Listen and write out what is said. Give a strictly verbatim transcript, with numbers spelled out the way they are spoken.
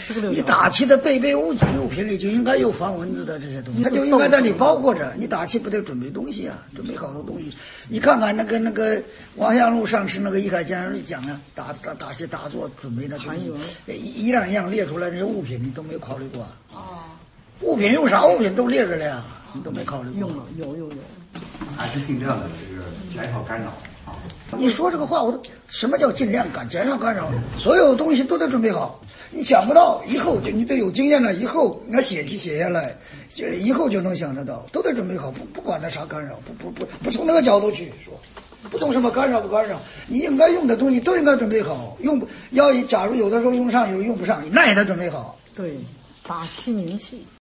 十个六。 你打气的备备物物品里就应该有防蚊子的这些东西，它就应该在里包裹着。你打气不得准备东西啊，准备好多东西。你看看那个那个王祥禄上师那个易海先生讲啊，打打打气打坐准备的东西，一样一样列出来那些物品，你都没有考虑过。哦，物品用啥物品都列着了呀，你都没考虑过。 用了，有有有。 还是尽量的这个减少干扰啊。 你说这个话，我都什么叫尽量干减少干扰？所有东西都得准备好。你想不到，以后就你得有经验了，以后那写记写下来，就以后就能想得到，都得准备好，不不管那啥干扰，不不不不从那个角度去说，不从什么干扰不干扰，你应该用的东西都应该准备好，用不要假如有的时候用上，有时候用不上，那也得准备好。 对，打气明气。